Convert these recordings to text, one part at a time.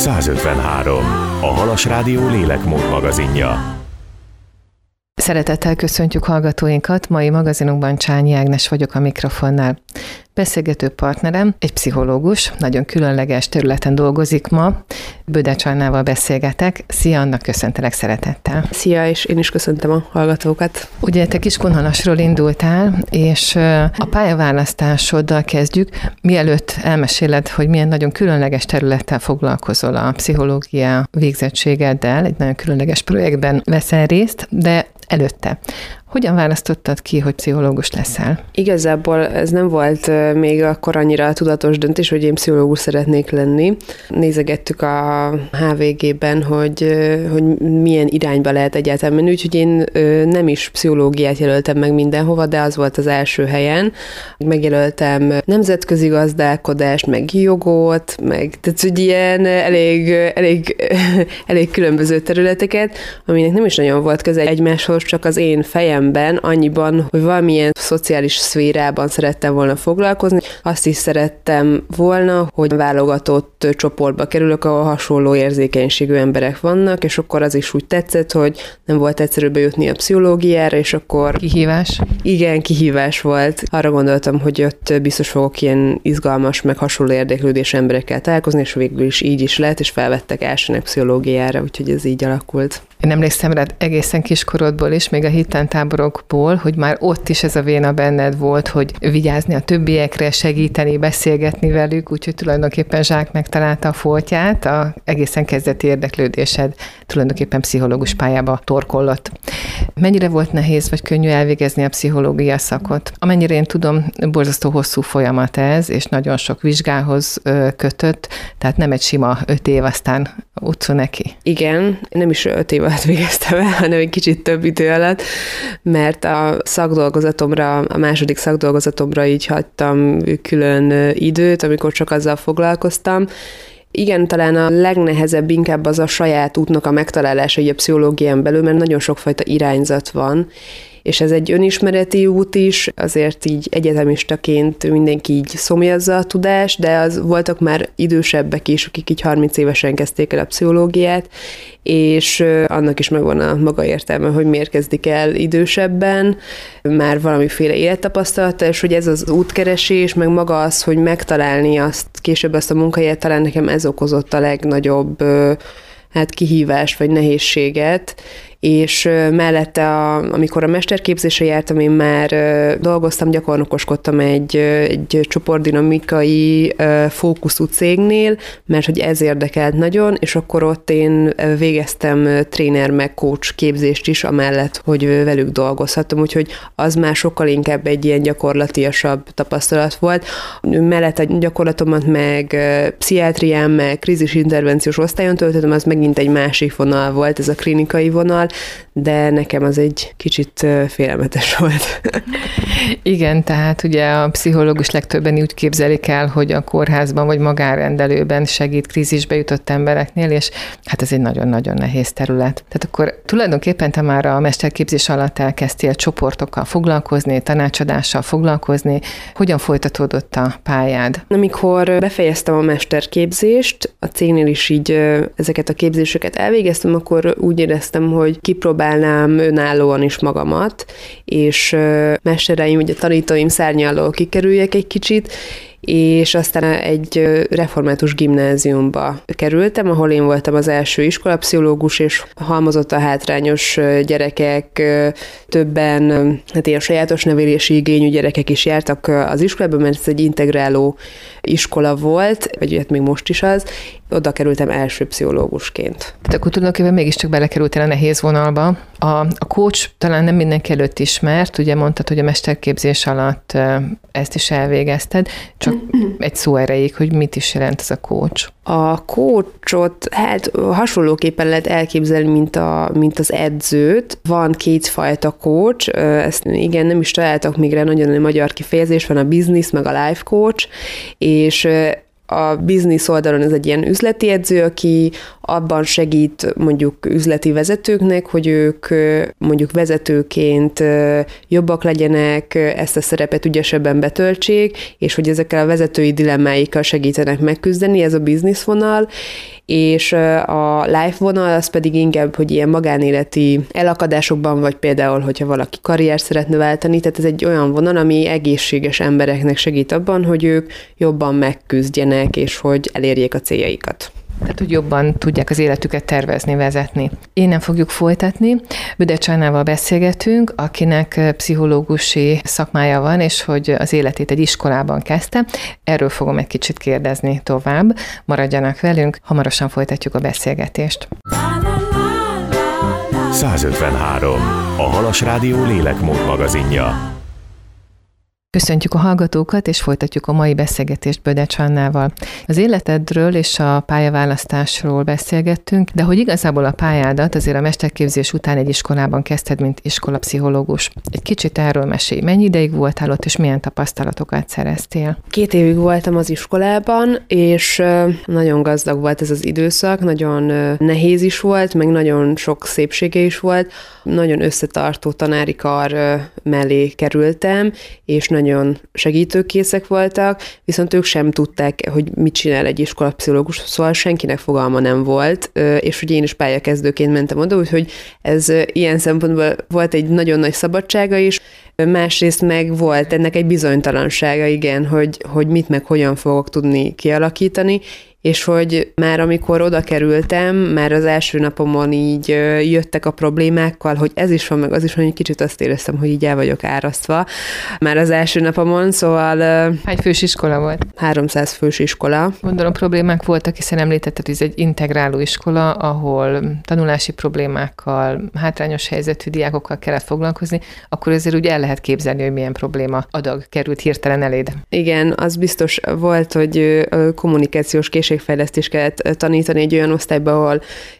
153. A Halas Rádió lélekmód magazinja. Szeretettel köszöntjük hallgatóinkat, mai magazinunkban Csányi Ágnes vagyok a mikrofonnál. Beszélgető partnerem egy pszichológus, nagyon különleges területen dolgozik ma. Bödecs Annával beszélgetek. Szia Anna, köszöntelek szeretettel. Szia, és én is köszöntöm a hallgatókat. Ugye te Kiskunhalasról indultál, és a pályaválasztásoddal kezdjük. Mielőtt elmeséled, hogy milyen nagyon különleges területtel foglalkozol a pszichológia végzettségeddel, egy nagyon különleges projektben veszel részt, de előtte. Hogyan választottad ki, hogy pszichológus leszel? Igazából ez nem volt még akkor annyira tudatos döntés, hogy én pszichológus szeretnék lenni. Nézegettük a HVG-ben, hogy milyen irányba lehet egyáltalán menni, úgyhogy én nem is pszichológiát jelöltem meg mindenhova, de az volt az első helyen. Megjelöltem nemzetközi gazdálkodást, meg jogot, tehát hogy ilyen elég különböző területeket, aminek nem is nagyon volt köze egymáshoz, csak az én fejemben annyiban, hogy valamilyen szociális szférában szerettem volna foglalkozni. Azt is szerettem volna, hogy válogatott csoportba kerülök, ahol hasonló érzékenységű emberek vannak, és akkor az is úgy tetszett, hogy nem volt egyszerű bejutni a pszichológiára, és akkor... Kihívás? Igen, kihívás volt. Arra gondoltam, hogy ott biztos fogok ilyen izgalmas, meg hasonló érdeklődésű emberekkel találkozni, és végül is így is lett, és felvettek elsőnek pszichológiára, úgyhogy ez így alakult. Én emlékszem rád egészen kiskorodból is, még a hittantáborokból, hogy már ott is ez a véna benned volt, hogy vigyázni a többiekre, segíteni, beszélgetni velük, úgyhogy tulajdonképpen Zsák megtalálta a foltját, a egészen kezdeti érdeklődésed tulajdonképpen pszichológus pályába torkollott. Mennyire volt nehéz vagy könnyű elvégezni a pszichológia szakot? Amennyire én tudom, borzasztó hosszú folyamat ez, és nagyon sok vizsgához kötött, tehát nem egy sima 5 év, aztán utcú neki. Igen, nem is 5 év alatt végeztem el, hanem egy kicsit több idő alatt, mert a szakdolgozatomra, a második szakdolgozatomra így hagytam külön időt, amikor csak azzal foglalkoztam. Igen, talán a legnehezebb inkább az a saját útnak a megtalálása így a pszichológián belül, mert nagyon sokfajta irányzat van, és ez egy önismereti út is, azért így egyetemistaként mindenki így szomjazza a tudást, de az voltak már idősebbek is, akik így 30 évesen kezdték el a pszichológiát, és annak is megvan a maga értelme, hogy miért kezdik el idősebben, már valamiféle élettapasztalata, és hogy ez az útkeresés, meg maga az, hogy megtalálni később azt a munkahelyet, talán nekem ez okozott a legnagyobb kihívást vagy nehézséget, és mellette, amikor a mesterképzésre jártam, én már dolgoztam, gyakornokoskodtam egy csoportdinamikai fókuszú cégnél, mert hogy ez érdekelt nagyon, és akkor ott én végeztem tréner meg coach képzést is, amellett, hogy velük dolgozhattam, úgyhogy az már sokkal inkább egy ilyen gyakorlatiasabb tapasztalat volt. Mellett a gyakorlatomat meg pszichiátrián, meg krízisintervenciós osztályon töltöttem, az megint egy másik vonal volt, ez a klinikai vonal, de nekem az egy kicsit félelmetes volt. Igen, tehát ugye a pszichológus legtöbben úgy képzelik el, hogy a kórházban vagy magánrendelőben segít krízisbe jutott embereknél, és hát ez egy nagyon-nagyon nehéz terület. Tehát akkor tulajdonképpen te már a mesterképzés alatt elkezdtél csoportokkal foglalkozni, tanácsadással foglalkozni. Hogyan folytatódott a pályád? Amikor befejeztem a mesterképzést, a cégnél is így ezeket a képzéseket elvégeztem, akkor úgy éreztem, hogy kipróbálnám önállóan is magamat, és mestereim, ugye tanítóim szárnya alól kikerüljek egy kicsit, és aztán egy református gimnáziumba kerültem, ahol én voltam az első iskolapszichológus, és halmozottan hátrányos gyerekek, többen, ilyen sajátos nevelési igényű gyerekek is jártak az iskolában, mert ez egy integráló iskola volt, vagy hát még most is az, oda kerültem első pszichológusként. Tehát akkor tulajdonképpen mégiscsak belekerültél a nehéz vonalba. A coach talán nem mindenki előtt ismert, ugye mondtad, hogy a mesterképzés alatt ezt is elvégezted, csak egy szó erejéig, hogy mit is jelent ez a coach. A coachot hasonlóképpen lehet elképzelni, mint az edzőt. Van kétfajta coach, ezt igen, nem is találtak még rá nagyon magyar kifejezés, van a business, meg a life coach, és a business oldalon ez egy ilyen üzleti edző, aki abban segít mondjuk üzleti vezetőknek, hogy ők mondjuk vezetőként jobbak legyenek, ezt a szerepet ügyesebben betöltsék, és hogy ezekkel a vezetői dilemmáikkal segítenek megküzdeni, ez a business vonal, és a life vonal az pedig inkább, hogy ilyen magánéleti elakadásokban, vagy például, hogyha valaki karriert szeretne váltani, tehát ez egy olyan vonal, ami egészséges embereknek segít abban, hogy ők jobban megküzdjenek, és hogy elérjék a céljaikat. Tehát, hogy jobban tudják az életüket tervezni, vezetni. Innen fogjuk folytatni. Büde Csannával beszélgetünk, akinek pszichológusi szakmája van, és hogy az életét egy iskolában kezdte. Erről fogom egy kicsit kérdezni tovább. Maradjanak velünk, hamarosan folytatjuk a beszélgetést. 153. A Halas Rádió Lélekmód magazinja. Köszöntjük a hallgatókat, és folytatjuk a mai beszélgetést Böde Csannával. Az életedről és a pályaválasztásról beszélgettünk, de hogy igazából a pályádat azért a mesterképzés után egy iskolában kezdted, mint iskolapszichológus. Egy kicsit erről mesélj. Mennyi ideig voltál ott, és milyen tapasztalatokat szereztél? 2 évig voltam az iskolában, és nagyon gazdag volt ez az időszak, nagyon nehéz is volt, meg nagyon sok szépsége is volt. Nagyon összetartó tanári kar mellé kerültem, és nagyon segítőkészek voltak, viszont ők sem tudták, hogy mit csinál egy iskolapszichológus, szóval senkinek fogalma nem volt, és hogy én is pályakezdőként mentem oda, úgyhogy ez ilyen szempontból volt egy nagyon nagy szabadsága is, másrészt meg volt ennek egy bizonytalansága, igen, hogy mit meg hogyan fogok tudni kialakítani, és hogy már amikor oda kerültem, már az első napomon így jöttek a problémákkal, hogy ez is van, meg az is van, hogy kicsit azt éreztem, hogy így el vagyok árasztva. Már az első napomon, szóval... Hány fős iskola volt? 300 fős iskola. Gondolom problémák voltak, hiszen említetted, hogy ez egy integráló iskola, ahol tanulási problémákkal, hátrányos helyzetű diákokkal kellett foglalkozni, akkor ezért úgy el lehet képzelni, hogy milyen probléma adag került hirtelen eléd. Igen, az biztos volt, hogy kommunikációs készségfejlesztést kellett tanítani egy olyan osztályba, ahol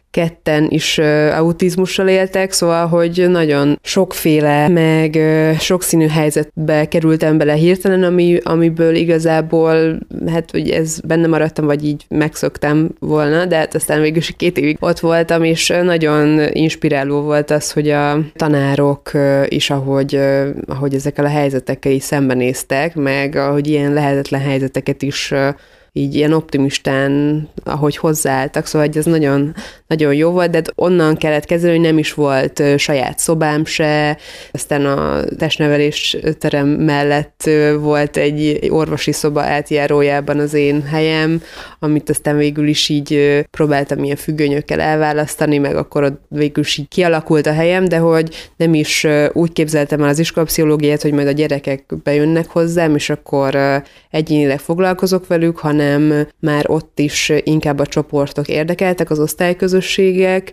2 is autizmussal éltek, szóval, hogy nagyon sokféle, meg sokszínű helyzetbe kerültem bele hirtelen, amiből igazából, hát, hogy ez benne maradtam, vagy így megszoktam volna, de hát aztán végül is 2 évig ott voltam, és nagyon inspiráló volt az, hogy a tanárok is, ahogy ezekkel a helyzetekkel is szembenéztek, meg ahogy ilyen lehetetlen helyzeteket is így ilyen optimistán, ahogy hozzáálltak, szóval ez nagyon, nagyon jó volt, de onnan kellett kezdeni, hogy nem is volt saját szobám se, aztán a testnevelés terem mellett volt egy orvosi szoba átjárójában az én helyem, amit aztán végül is így próbáltam ilyen függönyökkel elválasztani, meg akkor ott végül is így kialakult a helyem, de hogy nem is úgy képzeltem el az iskolapszichológiát, hogy majd a gyerekek bejönnek hozzám, és akkor egyénileg foglalkozok velük, hanem már ott is inkább a csoportok érdekeltek, az osztályközösségek,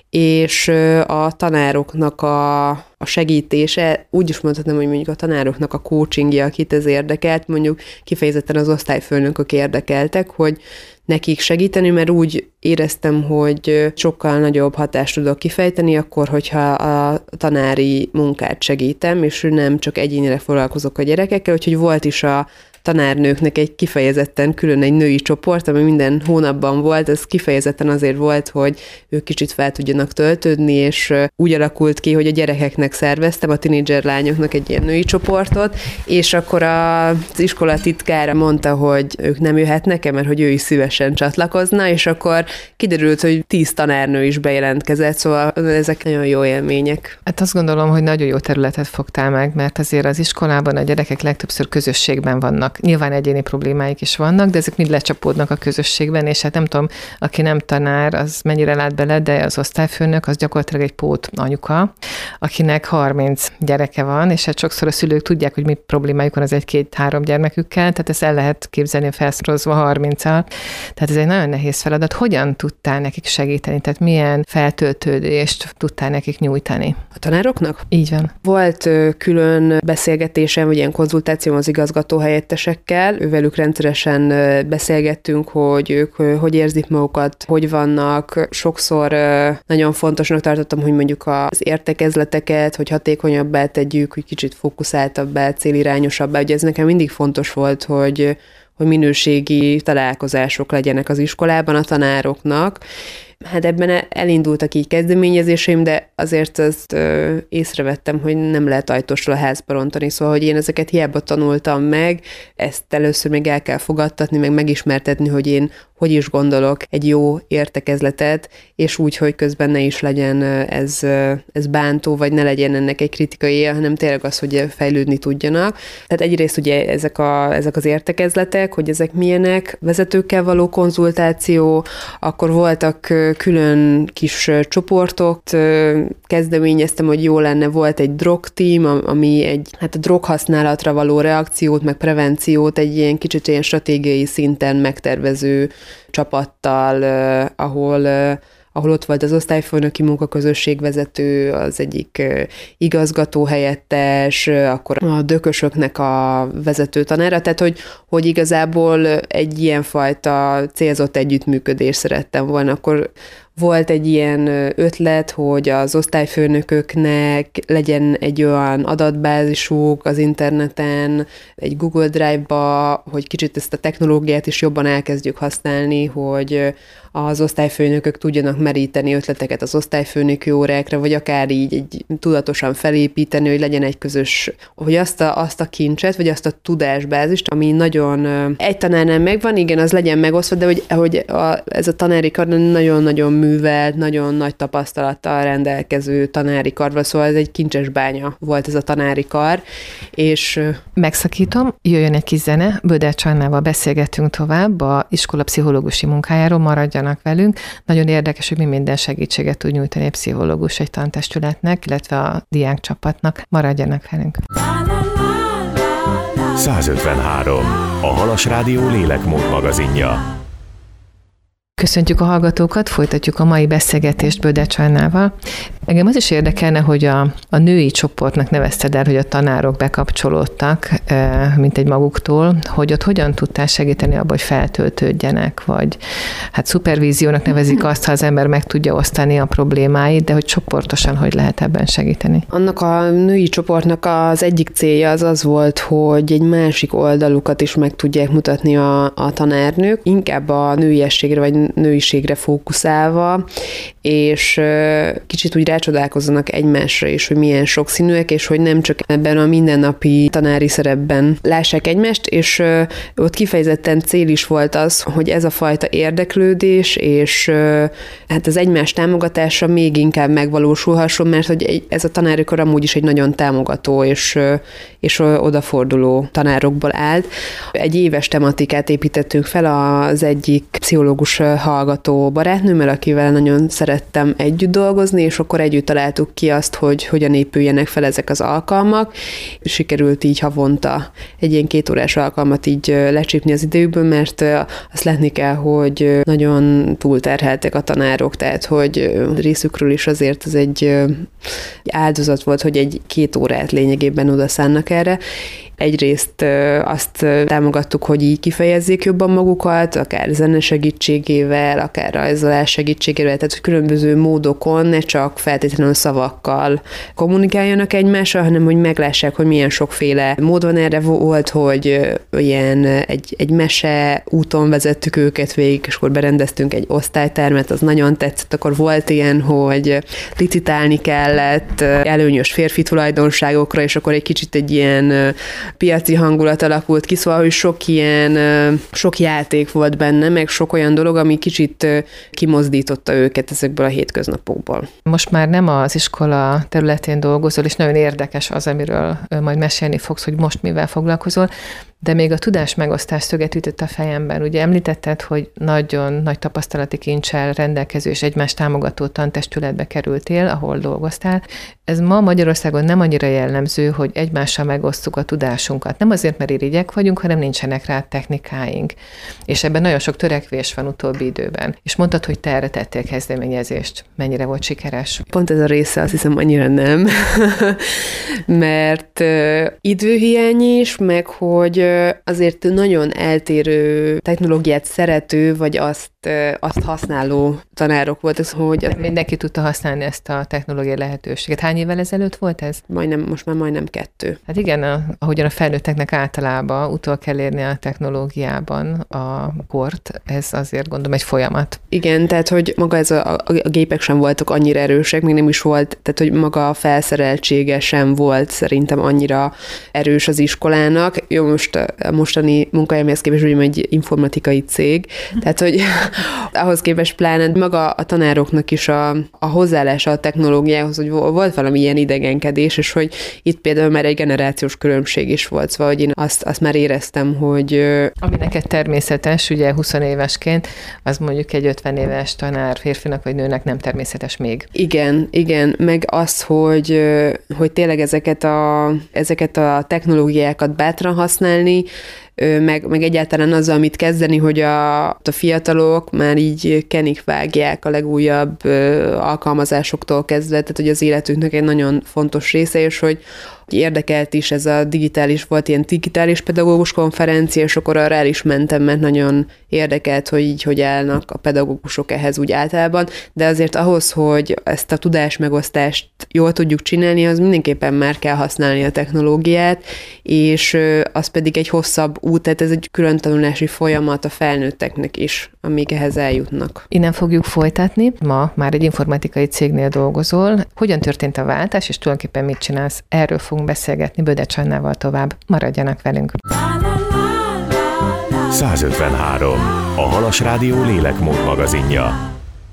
és a tanároknak a segítése, úgy is mondhatnám, hogy mondjuk a tanároknak a coachingja, akit ez érdekelt, mondjuk kifejezetten az osztályfőnökök érdekeltek, hogy nekik segíteni, mert úgy éreztem, hogy sokkal nagyobb hatást tudok kifejteni, akkor, hogyha a tanári munkát segítem, és nem csak egyénileg foglalkozok a gyerekekkel, úgyhogy volt is a tanárnőknek egy kifejezetten külön egy női csoport, ami minden hónapban volt, ez kifejezetten azért volt, hogy ők kicsit fel tudjanak töltődni, és úgy alakult ki, hogy a gyerekeknek szerveztem, a tinédzser lányoknak egy ilyen női csoportot, és akkor az iskola titkára mondta, hogy ők nem jöhetnek, mert hogy ő is szívesen csatlakozna, és akkor kiderült, hogy 10 tanárnő is bejelentkezett, szóval ezek nagyon jó élmények. Hát azt gondolom, hogy nagyon jó területet fogtál meg, mert azért az iskolában a gyerekek legtöbbször közösségben vannak. Nyilván egyéni problémáik is vannak, de ezek mind lecsapódnak a közösségben, és hát nem tudom, aki nem tanár, az mennyire lát bele, de az osztályfőnök, az gyakorlatilag egy pót anyuka, akinek 30 gyereke van, és hát sokszor a szülők tudják, hogy mi problémájuk van az 1-2-3 gyermekükkel, tehát ezt el lehet képzelni felszorozva 30-al. Tehát ez egy nagyon nehéz feladat. Hogyan tudtál nekik segíteni? Tehát milyen feltöltődést tudtál nekik nyújtani? A tanároknak? Így van. Volt külön beszélgetésem, vagy ilyen konzultációm az igazgató helyettesekkel. Ővelük rendszeresen beszélgettünk, hogy ők hogy érzik magukat, hogy vannak. Sokszor nagyon fontosnak tartottam, hogy mondjuk az értekezleteket, hogy hatékonyabbá tegyük, hogy kicsit fókuszáltabbá, célirányosabbá. Ugye ez nekem mindig fontos volt, hogy minőségi találkozások legyenek az iskolában a tanároknak. hát ebben elindultak így kezdeményezéseim, de azért azt észrevettem, hogy nem lehet ajtósról a házba rontani, szóval, hogy én ezeket hiába tanultam meg, ezt először még el kell fogadtatni, meg megismertetni, hogy én hogy is gondolok egy jó értekezletet, és úgy, hogy közben ne is legyen ez bántó, vagy ne legyen ennek egy kritikai él, hanem tényleg az, hogy fejlődni tudjanak. Tehát egyrészt ugye ezek az értekezletek, hogy ezek milyenek, vezetőkkel való konzultáció, akkor voltak külön kis csoportok, kezdeményeztem, hogy jó lenne, volt egy drogteam, ami a droghasználatra való reakciót, meg prevenciót egy ilyen kicsit ilyen stratégiai szinten megtervező csapattal, ahol ott volt az osztályfőnöki munkaközösségvezető, az egyik igazgatóhelyettes, akkor a dökösöknek a vezető tanára, tehát hogy igazából egy ilyenfajta célzott együttműködést szerettem volna. Akkor volt egy ilyen ötlet, hogy az osztályfőnököknek legyen egy olyan adatbázisuk az interneten, egy Google Drive-ba, hogy kicsit ezt a technológiát is jobban elkezdjük használni, hogy az osztályfőnökök tudjanak meríteni ötleteket az osztályfőnöki órákra, vagy akár így tudatosan felépíteni, hogy legyen egy közös, hogy azt a kincset, vagy azt a tudásbázist, ami nagyon egy tanárnál megvan, igen, az legyen megosztva, de hogy ez a tanári kar nagyon-nagyon művelt, nagyon nagy tapasztalattal rendelkező tanári kar, szóval ez egy kincses bánya volt ez a tanári kar, és... Megszakítom, jöjjön egy kis zene, Bödel Annával beszélgetünk tovább a iskola pszichológusi munkájáról, maradjanak velünk. Nagyon érdekes, hogy mi minden segítséget tud nyújtani egy pszichológus egy tantestületnek, illetve a diákcsapatnak. Maradjanak velünk. 153. A Halas Rádió lélekmód magazinja. Köszöntjük a hallgatókat, folytatjuk a mai beszélgetést Bödel Annával. Engem az is érdekelne, hogy a női csoportnak nevezted el, hogy a tanárok bekapcsolódtak, mint egy maguktól, hogy ott hogyan tudtál segíteni abba, hogy feltöltődjenek, vagy hát szupervíziónak nevezik azt, ha az ember meg tudja osztani a problémáit, de hogy csoportosan hogy lehet ebben segíteni? Annak a női csoportnak az egyik célja az volt, hogy egy másik oldalukat is meg tudják mutatni a tanárnők, inkább a nőiességre vagy nőiségre fókuszálva, és kicsit úgy rácsodálkozzanak egymásra is, hogy milyen sokszínűek, és hogy nem csak ebben a mindennapi tanári szerepben lássák egymást, és ott kifejezetten cél is volt az, hogy ez a fajta érdeklődés, és hát az egymás támogatása még inkább megvalósulhasson, mert hogy ez a tanári kar amúgy is egy nagyon támogató és odaforduló tanárokból állt. Egy éves tematikát építettünk fel az egyik pszichológus hallgató barátnőmmel, akivel nagyon szerettem együtt dolgozni, és akkor együtt találtuk ki azt, hogy hogyan épüljenek fel ezek az alkalmak. Sikerült így havonta egy ilyen 2 órás alkalmat így lecsípni az idejükből, mert azt látni kell, hogy nagyon túlterheltek a tanárok, tehát hogy részükről is azért ez egy áldozat volt, hogy egy 2 órát lényegében odaszánnak erre. Egyrészt azt támogattuk, hogy így kifejezzék jobban magukat, akár zene segítségével, akár rajzolás segítségével, tehát hogy különböző módokon, ne csak feltétlenül szavakkal kommunikáljanak egymással, hanem hogy meglássák, hogy milyen sokféle mód van erre. Volt, hogy ilyen egy mese úton vezettük őket végig, és akkor berendeztünk egy osztálytermet, az nagyon tetszett. Akkor volt ilyen, hogy licitálni kellett előnyös férfi tulajdonságokra, és akkor egy kicsit egy ilyen piaci hangulat alakult ki, szóval, hogy sok játék volt benne, meg sok olyan dolog, ami kicsit kimozdította őket ezekből a hétköznapokból. Most már nem az iskola területén dolgozol, és nagyon érdekes az, amiről majd mesélni fogsz, hogy most mivel foglalkozol, de még a tudás megosztás szöget ütött a fejemben. Ugye említetted, hogy nagyon nagy tapasztalati kincsel rendelkező és egymást támogató tantestületbe kerültél, ahol dolgoztál. Ez ma Magyarországon nem annyira jellemző, hogy egymással megosztjuk a tudásunkat. Nem azért, mert irigyek vagyunk, hanem nincsenek rá technikáink. És ebben nagyon sok törekvés van utóbbi időben. És mondtad, hogy te erre tettél kezdeményezést. Mennyire volt sikeres? Pont ez a része, azt hiszem, annyira nem. Mert időhiány is, meg hogy azért nagyon eltérő technológiát szerető, vagy azt mert azt használó tanárok voltak, hogy... Mindenki tudta használni ezt a technológiai lehetőséget. Hány évvel ezelőtt volt ez? Most már majdnem 2. Hát igen, ahogyan a felnőtteknek általában utol kell érni a technológiában a kort, ez azért gondolom egy folyamat. Igen, tehát hogy maga ez a gépek sem voltak annyira erősek, még nem is volt, tehát hogy maga a felszereltsége sem volt szerintem annyira erős az iskolának. Jó, most a mostani munkahelyemhez képest ugye egy informatikai cég, tehát hogy ahhoz képest pláne maga a tanároknak is a hozzáállása a technológiához, hogy volt valami ilyen idegenkedés, és hogy itt például már egy generációs különbség is volt, szóval hogy én azt már éreztem, hogy... Ami neked természetes, ugye 20 évesként, az mondjuk egy 50 éves tanár férfinak vagy nőnek nem természetes még. Igen, meg az, hogy tényleg ezeket a technológiákat bátran használni, meg egyáltalán azzal, amit kezdeni, hogy a fiatalok már így kenikvágják a legújabb alkalmazásoktól kezdve, tehát hogy az életünknek egy nagyon fontos része, és hogy érdekelt is ez a volt ilyen digitális pedagógus konferencia, és akkor arra el is mentem, mert nagyon érdekelt, hogy így hogy állnak a pedagógusok ehhez úgy általában, de azért ahhoz, hogy ezt a tudásmegosztást jól tudjuk csinálni, az mindenképpen már kell használni a technológiát, és az pedig egy hosszabb út, tehát ez egy külön tanulási folyamat a felnőtteknek is, amíg ehhez eljutnak. Innen fogjuk folytatni. Ma már egy informatikai cégnél dolgozol. Hogyan történt a váltás, és tulajdonképpen mit csinálsz? Erről fogunk beszélgetni Bödecs Annával tovább. Maradjanak velünk! 153. A Halas Rádió lélekmód magazinja.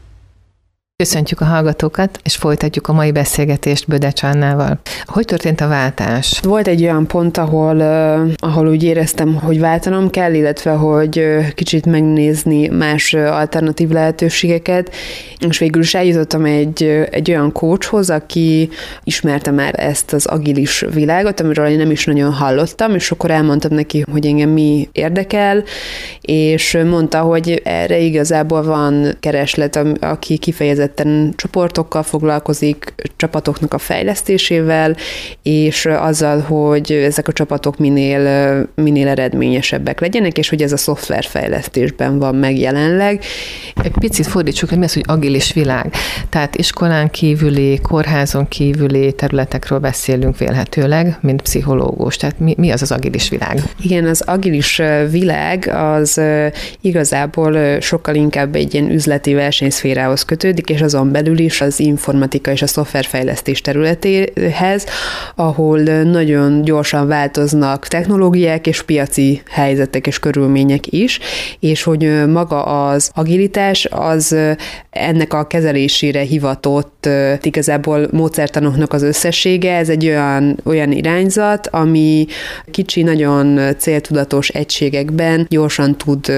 Köszöntjük a hallgatókat, és folytatjuk a mai beszélgetést Bödecs Annával. Hogy történt a váltás? Volt egy olyan pont, ahol úgy éreztem, hogy váltanom kell, illetve hogy kicsit megnézni más alternatív lehetőségeket, és végül is eljutottam egy olyan coachhoz, aki ismerte már ezt az agilis világot, amiről én nem is nagyon hallottam, és akkor elmondtam neki, hogy engem mi érdekel, és mondta, hogy erre igazából van kereslet, aki kifejezetten csoportokkal foglalkozik, csapatoknak a fejlesztésével, és azzal, hogy ezek a csapatok minél eredményesebbek legyenek, és hogy ez a szoftverfejlesztésben van meg jelenleg. Egy picit fordítsuk, hogy mi az, hogy agilis világ. Tehát iskolán kívüli, kórházon kívüli területekről beszélünk vélhetőleg, mint pszichológus. Tehát mi az az agilis világ? Igen, az agilis világ az igazából sokkal inkább egy ilyen üzleti versenyszférához kötődik, és azon belül is az informatika és a szoftverfejlesztés területéhez, ahol nagyon gyorsan változnak technológiák és piaci helyzetek és körülmények is, és hogy maga az agilitás az ennek a kezelésére hivatott igazából módszertanoknak az összessége, ez egy olyan irányzat, ami kicsi, nagyon céltudatos egységekben gyorsan tud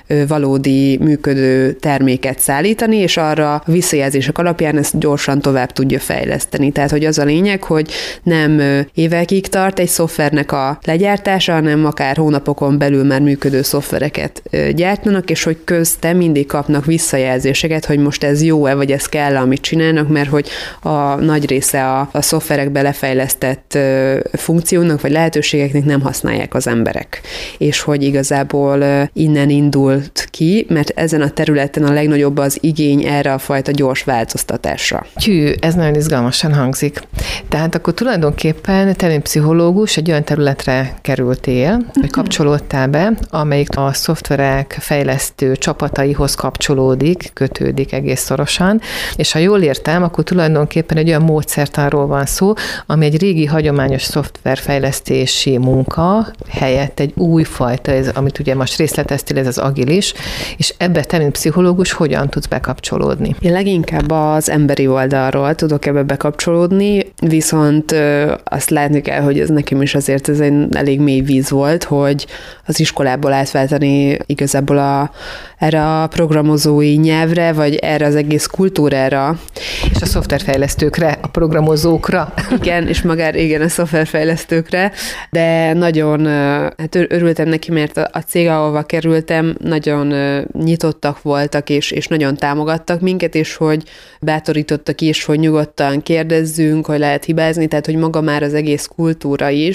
valódi működő terméket szállítani, és arra visszajelzések alapján ezt gyorsan tovább tudja fejleszteni. Tehát, hogy az a lényeg, hogy nem évekig tart egy szoftvernek a legyártása, hanem akár hónapokon belül már működő szoftvereket gyártanak, és hogy közte mindig kapnak visszajelzéseket, hogy most ez jó-e, vagy ez kell, amit csinálnak, mert hogy a nagy része a szoftverekbe lefejlesztett funkciónak, vagy lehetőségeknek nem használják az emberek. És hogy igazából innen indult ki, mert ezen a területen a legnagyobb az igény erre a fajta gyors változtatásra. Ez nagyon izgalmasan hangzik. Tehát akkor tulajdonképpen te, mint pszichológus, egy olyan területre kerültél, vagy kapcsolódtál be, amelyik a szoftverek fejlesztő csapataihoz kapcsolódik, kötődik egész szorosan, és ha jól értem, akkor tulajdonképpen egy olyan módszertanról van szó, ami egy régi hagyományos szoftverfejlesztési munka helyett egy új fajta, amit ugye most részleteztél, ez az agilis, és ebbe te, mint pszichológus, hogyan tudsz bekapcsolódni? Én leginkább az emberi oldalról tudok ebbe bekapcsolódni, viszont azt látni kell, hogy ez nekem is azért ez egy elég mély víz volt, hogy az iskolából átváltani igazából erre a programozói nyelvre, vagy erre az egész kultúrára. És a szoftverfejlesztőkre, a programozókra. Igen, és igen, a szoftverfejlesztőkre, de nagyon örültem neki, mert a cég, ahova kerültem, nagyon nyitottak voltak, és nagyon támogattak minket, és hogy bátorítottak is, hogy nyugodtan kérdezzünk, hogy lehet hibázni, tehát hogy maga már az egész kultúra is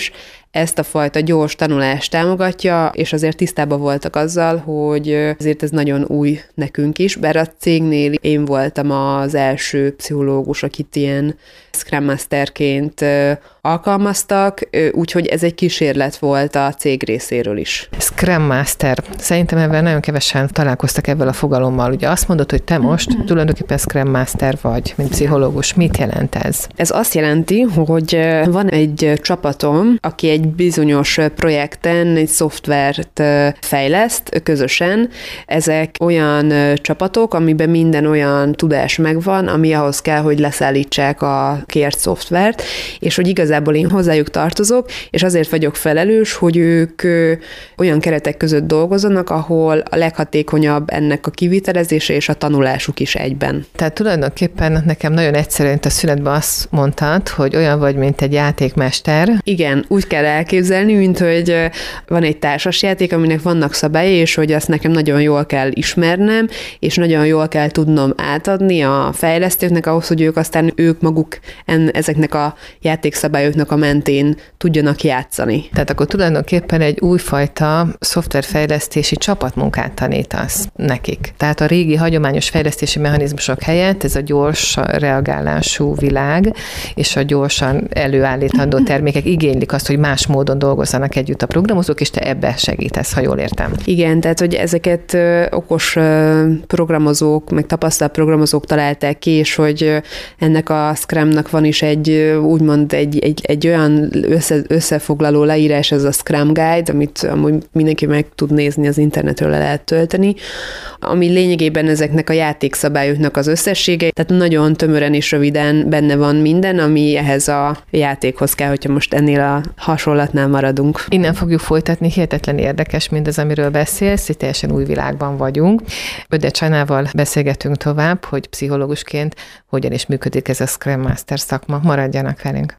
ezt a fajta gyors tanulást támogatja, és azért tisztában voltak azzal, hogy azért ez nagyon új nekünk is, bár a cégnél én voltam az első pszichológus, akit ilyen Scrum Masterként alkalmaztak, úgyhogy ez egy kísérlet volt a cég részéről is. Scrum Master. Szerintem ebben nagyon kevesen találkoztak ebben a fogalommal. Ugye azt mondod, hogy te most tulajdonképpen Scrum Master vagy, mint pszichológus. Mit jelent ez? Ez azt jelenti, hogy van egy csapatom, aki egy bizonyos projekten egy szoftvert fejleszt közösen. Ezek olyan csapatok, amiben minden olyan tudás megvan, ami ahhoz kell, hogy leszállítsák a kért szoftvert, és hogy igazából én hozzájuk tartozok, és azért vagyok felelős, hogy ők olyan keretek között dolgozzanak, ahol a leghatékonyabb ennek a kivitelezése és a tanulásuk is egyben. Tehát tulajdonképpen nekem nagyon egyszerűen a szünetben azt mondtad, hogy olyan vagy, mint egy játékmester. Igen, úgy kell elképzelni, mint hogy van egy társasjáték, aminek vannak szabályai, és hogy azt nekem nagyon jól kell ismernem, és nagyon jól kell tudnom átadni a fejlesztőknek ahhoz, hogy ők maguk ezeknek a játékszabályoknak a mentén tudjanak játszani. Tehát akkor tulajdonképpen egy újfajta szoftverfejlesztési csapatmunkát tanítasz nekik. Tehát a régi hagyományos fejlesztési mechanizmusok helyett ez a gyors reagálású világ és a gyorsan előállítandó termékek igénylik azt, hogy más módon dolgozzanak együtt a programozók, és te ebbe segítesz, ha jól értem. Igen, tehát hogy ezeket okos programozók, meg tapasztalt programozók találták ki, és hogy ennek a Scrumnak van is úgymond egy olyan összefoglaló leírás, ez a Scrum Guide, amit amúgy mindenki meg tud nézni, az internetről le lehet tölteni, ami lényegében ezeknek a játékszabályoknak az összessége, tehát nagyon tömören és röviden benne van minden, ami ehhez a játékhoz kell, hogyha most ennél a hasonlatnál maradunk. Innen fogjuk folytatni, hihetetlen érdekes mindaz, amiről beszélsz, itt teljesen új világban vagyunk. Böde Csánával beszélgetünk tovább, hogy pszichológusként hogyan is működik ez a Scrum Master szakma. Maradjanak velünk!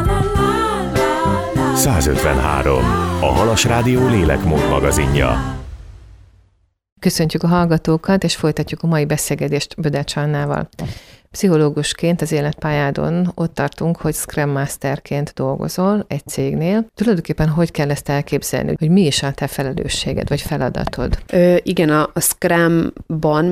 153. A Halas Rádió lélekmód magazinja. Köszöntjük a hallgatókat, és folytatjuk a mai beszélgetést Böde Csannával. Pszichológusként az életpályádon ott tartunk, hogy Scrum Masterként dolgozol egy cégnél. Tulajdonképpen hogy kell ezt elképzelni, hogy mi is a te felelősséged, vagy feladatod? Igen, a Scrumban,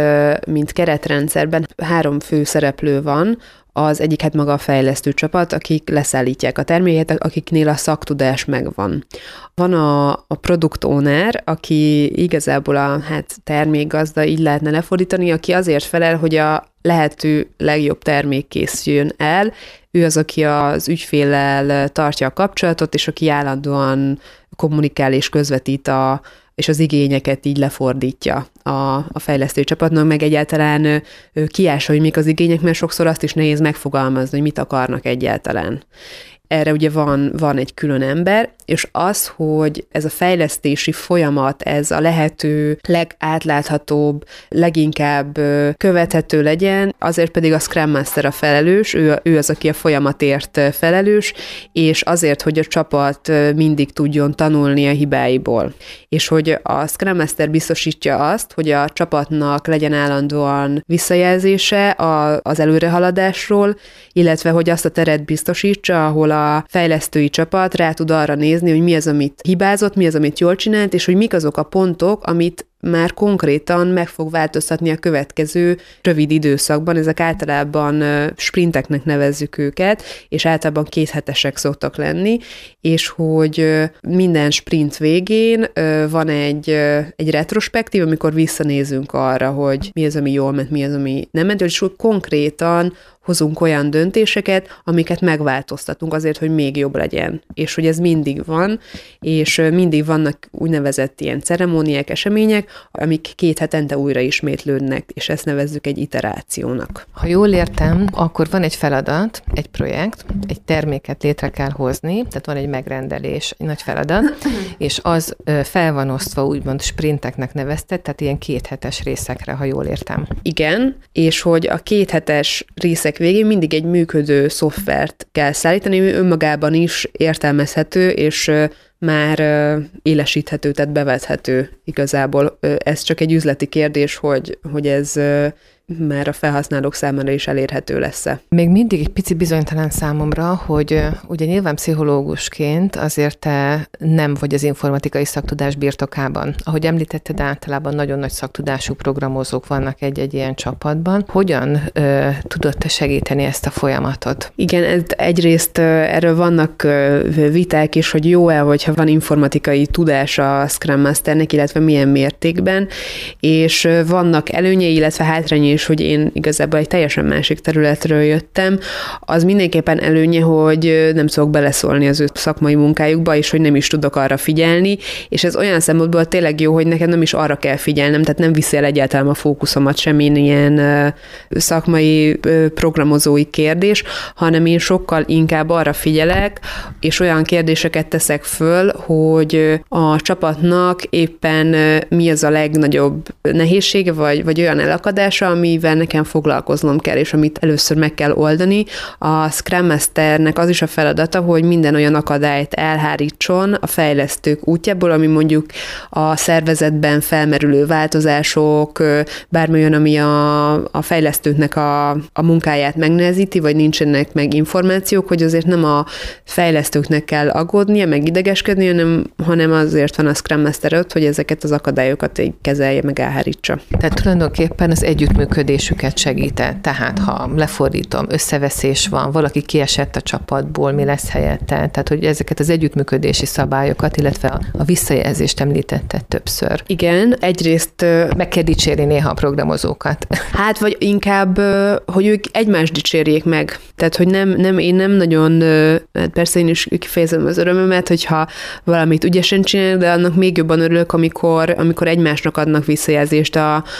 mint keretrendszerben 3 fő szereplő van. Az egyik hát maga a fejlesztő csapat, akik leszállítják a terméket, akiknél a szaktudás megvan. Van a product owner, aki igazából a termékgazda, így lehetne lefordítani, aki azért felel, hogy a lehető legjobb termék készüljön el. Ő az, aki az ügyféllel tartja a kapcsolatot, és aki állandóan kommunikál és közvetít és az igényeket így lefordítja a fejlesztő csapatnak, meg egyáltalán kiássa, hogy mik az igények, mert sokszor azt is nehéz megfogalmazni, hogy mit akarnak egyáltalán. Erre ugye van egy külön ember, és az, hogy ez a fejlesztési folyamat, ez a lehető legátláthatóbb, leginkább követhető legyen, azért pedig a Scrum Master a felelős, ő az, aki a folyamatért felelős, és azért, hogy a csapat mindig tudjon tanulni a hibáiból. És hogy a Scrum Master biztosítja azt, hogy a csapatnak legyen állandóan visszajelzése az előrehaladásról, illetve hogy azt a teret biztosítsa, ahol a fejlesztői csapat rá tud arra nézni, hogy mi az, amit hibázott, mi az, amit jól csinált, és hogy mik azok a pontok, amit már konkrétan meg fog változtatni a következő rövid időszakban. Ezek általában sprinteknek nevezzük őket, és általában 2 hetesek szoktak lenni, és hogy minden sprint végén van egy retrospektív, amikor visszanézünk arra, hogy mi az, ami jól ment, mi az, ami nem ment, és hogy konkrétan hozunk olyan döntéseket, amiket megváltoztatunk azért, hogy még jobb legyen. És hogy ez mindig van, és mindig vannak úgynevezett ilyen ceremóniák, események, amik 2 hetente újra ismétlődnek, és ezt nevezzük egy iterációnak. Ha jól értem, akkor van egy feladat, egy projekt, egy terméket létre kell hozni, tehát van egy megrendelés, egy nagy feladat, és az fel van osztva, úgymond sprinteknek nevezted, tehát ilyen 2 hetes részekre, ha jól értem. Igen, és hogy a 2 hetes részek végén mindig egy működő szoftvert kell szállítani, ami önmagában is értelmezhető, és már élesíthető, tehát bevethető igazából. Ez csak egy üzleti kérdés, hogy ez már a felhasználók számára is elérhető lesz-e. Még mindig egy pici bizonytalan számomra, hogy ugye nyilván pszichológusként azért te nem vagy az informatikai szaktudás birtokában. Ahogy említetted, általában nagyon nagy szaktudású programozók vannak egy ilyen csapatban. Hogyan tudod te segíteni ezt a folyamatot? Igen, egyrészt erről vannak viták is, hogy jó-e, hogyha van informatikai tudása a Scrum Masternek, illetve milyen mértékben, és vannak előnyei, illetve hátrányai is, hogy én igazából egy teljesen másik területről jöttem. Az mindenképpen előnye, hogy nem szokok beleszólni az ő szakmai munkájukba, és hogy nem is tudok arra figyelni, és ez olyan szempontból tényleg jó, hogy nekem nem is arra kell figyelnem, tehát nem viszi el egyáltalán a fókuszomat semmilyen ilyen szakmai programozói kérdés, hanem én sokkal inkább arra figyelek, és olyan kérdéseket teszek föl, hogy a csapatnak éppen mi az a legnagyobb nehézsége, vagy olyan elakadása, amivel nekem foglalkoznom kell, és amit először meg kell oldani. A Scrum Masternek az is a feladata, hogy minden olyan akadályt elhárítson a fejlesztők útjából, ami mondjuk a szervezetben felmerülő változások, bármi olyan, ami a fejlesztőknek a munkáját megnehezíti, vagy nincsenek meg információk, hogy azért nem a fejlesztőknek kell aggódnia, meg idegeskedni, hanem azért van a Scrum Master ott, hogy ezeket az akadályokat kezelje, meg elhárítsa. Tehát tulajdonképpen az együttműködésüket segít-e? Tehát ha lefordítom, összeveszés van, valaki kiesett a csapatból, mi lesz helyette? Tehát, hogy ezeket az együttműködési szabályokat, illetve a visszajelzést említetted többször. Igen, egyrészt meg kell dicsérni néha a programozókat. Hát, vagy inkább, hogy ők egymást dicsérjék meg. Tehát, hogy én nem nagyon, persze én is kifejezem az örömömet, hogyha valamit ügyesen csinálnak, de annak még jobban örülök, amikor egymásnak adnak visszajelzést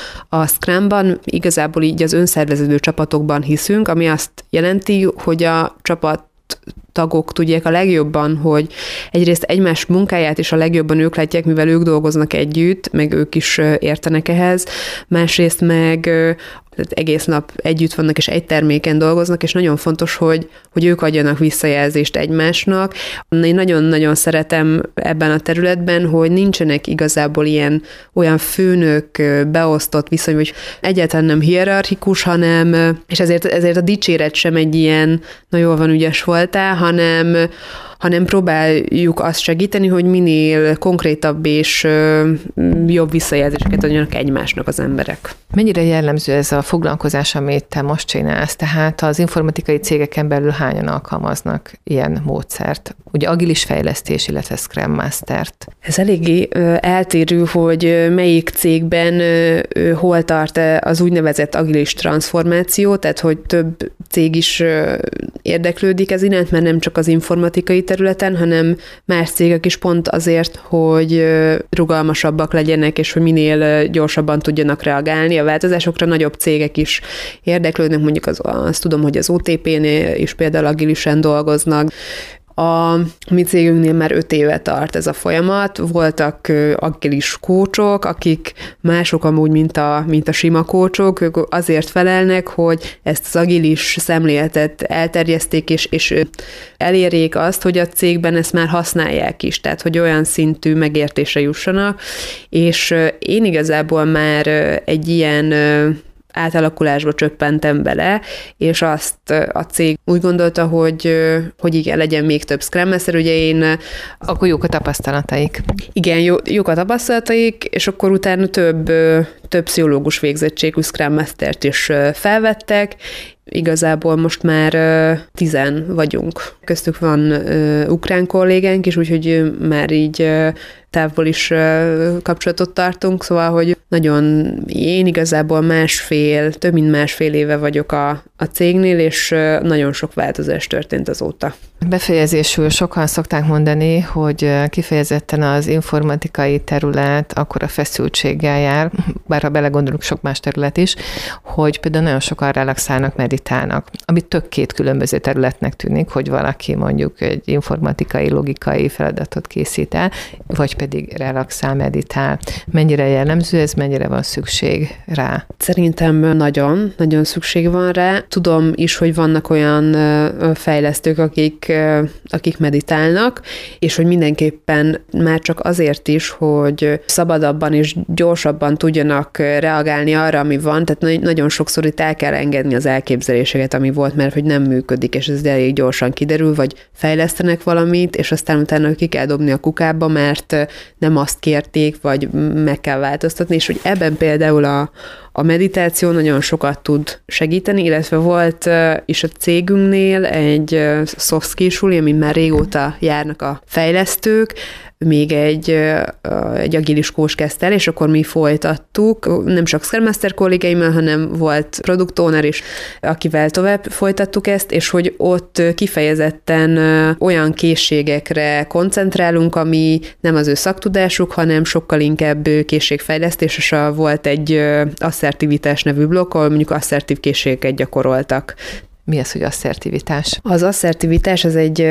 a Scrumban. Igazából így az önszerveződő csapatokban hiszünk, ami azt jelenti, hogy a csapat tagok tudják a legjobban, hogy egyrészt egymás munkáját is a legjobban ők látják, mivel ők dolgoznak együtt, meg ők is értenek ehhez, másrészt meg egész nap együtt vannak, és egy terméken dolgoznak, és nagyon fontos, hogy ők adjanak visszajelzést egymásnak. Én nagyon-nagyon szeretem ebben a területben, hogy nincsenek igazából olyan főnök beosztott viszony, hogy egyáltalán nem hierarchikus, hanem, és ezért a dicséret sem egy ilyen, na jól van, ügyes voltál, hanem próbáljuk azt segíteni, hogy minél konkrétabb és jobb visszajelzéseket adjanak egymásnak az emberek. Mennyire jellemző ez a foglalkozás, amit te most csinálsz? Tehát az informatikai cégeken belül hányan alkalmaznak ilyen módszert? Ugye agilis fejlesztés, illetve Scrum Mastert. Ez eléggé eltérő, hogy melyik cégben hol tart az úgynevezett agilis transformáció, tehát hogy több cég is érdeklődik ez iránt, mert nem csak az informatikai területen, hanem más cégek is pont azért, hogy rugalmasabbak legyenek, és hogy minél gyorsabban tudjanak reagálni a változásokra. Nagyobb cégek is érdeklődnek, mondjuk azt tudom, hogy az OTP-nél is például agilisen dolgoznak. A mi cégünknél már 5 éve tart ez a folyamat. Voltak agilis kócsok, akik mások amúgy, mint a sima kócsok, ők azért felelnek, hogy ezt az agilis szemléletet elterjeszték, és elérjék azt, hogy a cégben ezt már használják is, tehát hogy olyan szintű megértésre jussanak, és én igazából már egy ilyen átalakulásba csöppentem bele, és azt a cég úgy gondolta, hogy igen, legyen még több Scrum Master, ugye Akkor jók a tapasztalataik. Igen, jók a tapasztalataik, és akkor utána több pszichológus végzettségű Scrum Mastert is felvettek, igazából most már 10 vagyunk. Köztük van ukrán kollégánk is, úgyhogy már így távból is kapcsolatot tartunk, szóval, hogy én igazából több mint másfél éve vagyok a cégnél, és nagyon sok változás történt azóta. Befejezésül sokan szokták mondani, hogy kifejezetten az informatikai terület akkora feszültséggel jár, bár ha belegondolunk, sok más terület is, hogy például nagyon sokan relaxálnak, meditálnak, ami tök két különböző területnek tűnik, hogy valaki mondjuk egy informatikai, logikai feladatot készít el, vagy pedig relaxál, meditál. Mennyire jellemző ez, mennyire van szükség rá? Szerintem nagyon szükség van rá. Tudom is, hogy vannak olyan fejlesztők, akik akik meditálnak, és hogy mindenképpen már csak azért is, hogy szabadabban és gyorsabban tudjanak reagálni arra, ami van, tehát nagyon sokszor itt el kell engedni az elképzeléseket, ami volt, mert hogy nem működik, és ez elég gyorsan kiderül, vagy fejlesztenek valamit, és aztán utána ki kell dobni a kukába, mert nem azt kérték, vagy meg kell változtatni, és hogy ebben például a meditáció nagyon sokat tud segíteni, illetve volt is a cégünknél egy soft skill suli, amin már régóta járnak a fejlesztők, még egy agilis coach kezdte el, és akkor mi folytattuk, nem csak Scrum Master kollégáimmal, hanem volt product owner is, akivel tovább folytattuk ezt, és hogy ott kifejezetten olyan készségekre koncentrálunk, ami nem az ő szaktudásuk, hanem sokkal inkább készségfejlesztés, és volt egy asszertivitás nevű blokk, ahol mondjuk asszertív készségeket gyakoroltak. Mi az, hogy asszertivitás? Az asszertivitás az egy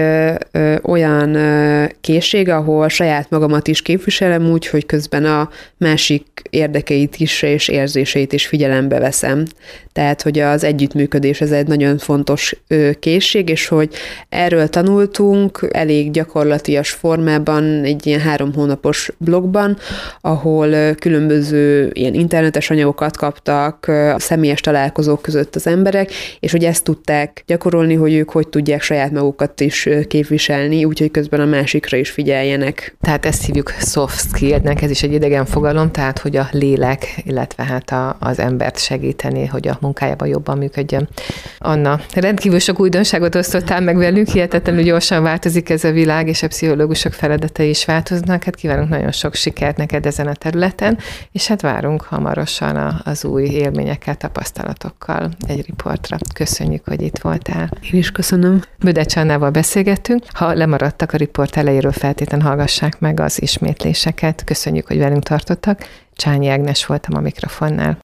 olyan készség, ahol saját magamat is képviselem úgy, hogy közben a másik érdekeit is és érzéseit is figyelembe veszem. Tehát, hogy az együttműködés ez egy nagyon fontos készség, és hogy erről tanultunk elég gyakorlatias formában egy ilyen 3 hónapos blogban, ahol különböző ilyen internetes anyagokat kaptak személyes találkozók között az emberek, és hogy ezt tudták gyakorolni, hogy ők hogy tudják saját magukat is képviselni, úgyhogy közben a másikra is figyeljenek. Tehát ezt hívjuk soft skillnek, ez is egy idegen fogalom, tehát hogy a lélek, illetve hát az embert segíteni, hogy a munkájában jobban működjön. Anna, rendkívül sok újdonságot osztottál meg velünk, hihetetlenül gyorsan változik ez a világ, és a pszichológusok feladatai is változnak. Hát kívánunk nagyon sok sikert neked ezen a területen, és hát várunk hamarosan az új élményekkel, tapasztalatokkal egy riportra. Köszönjük, hogy itt voltál. Én is köszönöm. Bödecs Annával beszélgettünk. Ha lemaradtak a riport elejéről, feltétlenül hallgassák meg az ismétléseket. Köszönjük, hogy velünk tartottak. Csányi Ágnes voltam a mikrofonnál.